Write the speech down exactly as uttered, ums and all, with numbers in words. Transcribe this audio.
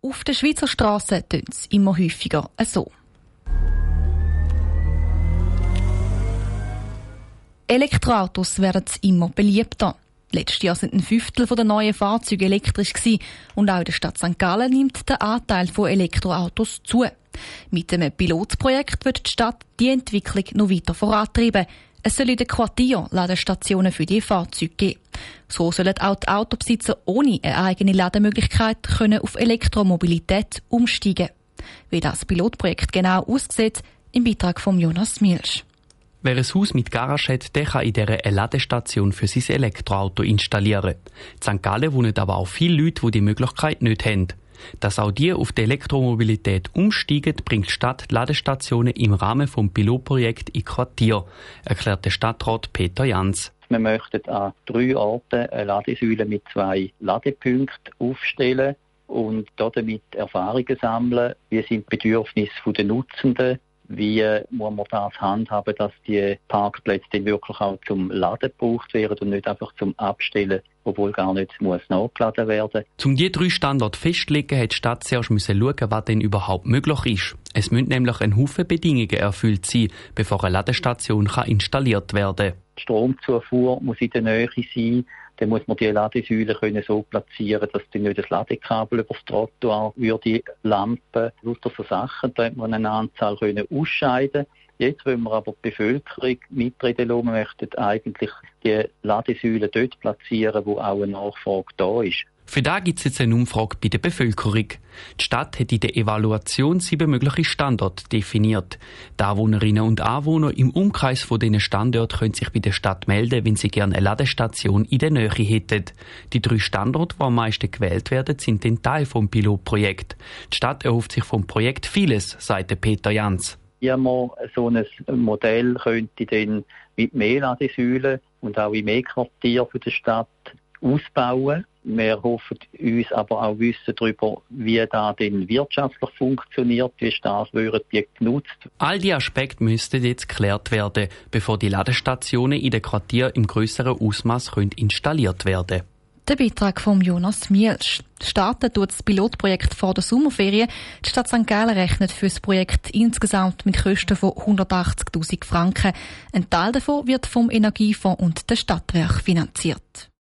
Auf den Schweizer Strassen tönt es immer häufiger so. Elektroautos werden immer beliebter. Letztes Jahr sind ein Fünftel der neuen Fahrzeuge elektrisch gewesen und auch in der Stadt Sankt Gallen nimmt der Anteil von Elektroautos zu. Mit einem Pilotprojekt wird die Stadt die Entwicklung noch weiter vorantreiben. Es soll in den Quartieren Ladestationen für die Fahrzeuge geben. So sollen auch die Autobesitzer ohne eine eigene Lademöglichkeit können auf Elektromobilität umsteigen. Wie das Pilotprojekt genau aussieht, im Beitrag von Jonas Mielsch. Wer ein Haus mit Garage hat, der kann in dieser eine Ladestation für sein Elektroauto installieren. In Sankt Gallen wohnen aber auch viele Leute, die die Möglichkeit nicht haben. Dass auch die auf die Elektromobilität umsteigen, bringt die Stadt Ladestationen im Rahmen des Pilotprojekts in Quartier, erklärt der Stadtrat Peter Jans. Wir möchten an drei Orten eine Ladesäule mit zwei Ladepunkten aufstellen und damit Erfahrungen sammeln. Wie sind die Bedürfnisse der Nutzenden? Wie muss man das handhaben, dass die Parkplätze dann wirklich auch zum Laden gebraucht werden und nicht einfach zum Abstellen, obwohl gar nicht muss nachgeladen werden. Um diese drei Standorte festzulegen, hat die Stadt zuerst schauen, was denn überhaupt möglich ist. Es müssen nämlich ein Haufen Bedingungen erfüllt sein, bevor eine Ladestation kann installiert werden kann. Die Stromzufuhr muss in der Nähe sein. Dann muss man die Ladesäule können so platzieren, dass dann nicht das Ladekabel über das Trottoir würde, Lampen, lauter so Sachen, da hat man eine Anzahl können ausscheiden. Jetzt wollen wir aber die Bevölkerung mitreden lassen. Wir möchten eigentlich die Ladesäule dort platzieren, wo auch eine Nachfrage da ist. Für das gibt es jetzt eine Umfrage bei der Bevölkerung. Die Stadt hat in der Evaluation sieben mögliche Standorte definiert. Die Anwohnerinnen und Anwohner im Umkreis von diesen Standorten können sich bei der Stadt melden, wenn sie gerne eine Ladestation in der Nähe hätten. Die drei Standorte, die am meisten gewählt werden, sind ein Teil des Pilotprojekts. Die Stadt erhofft sich vom Projekt vieles, sagt Peter Jans. Ja, man so ein Modell könnte dann mit mehr Ladesäulen und auch in mehr Quartieren der Stadt ausbauen. Wir hoffen uns aber auch wissen darüber, wie das denn wirtschaftlich funktioniert, wie stark würden die genutzt. All diese Aspekte müssten jetzt geklärt werden, bevor die Ladestationen in den Quartieren im grösseren Ausmaß installiert werden können. Der Beitrag von Jonas Mielsch. Starten tut das Pilotprojekt vor der Sommerferien. Die Stadt Sankt Gallen rechnet für das Projekt insgesamt mit Kosten von hundertachtzigtausend Franken. Ein Teil davon wird vom Energiefonds und der Stadtwerke finanziert.